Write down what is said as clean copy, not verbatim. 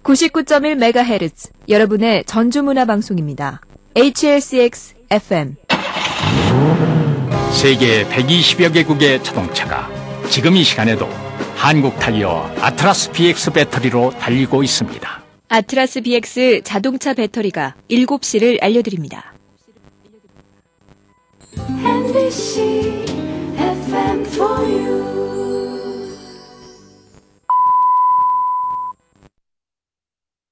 99.1MHz 여러분의 전주문화방송입니다. HLCX FM. 세계 120여 개국의 자동차가 지금 이 시간에도 한국 타이어 아트라스 BX 배터리로 달리고 있습니다. 아트라스 BX 자동차 배터리가 7시를 알려드립니다. MBC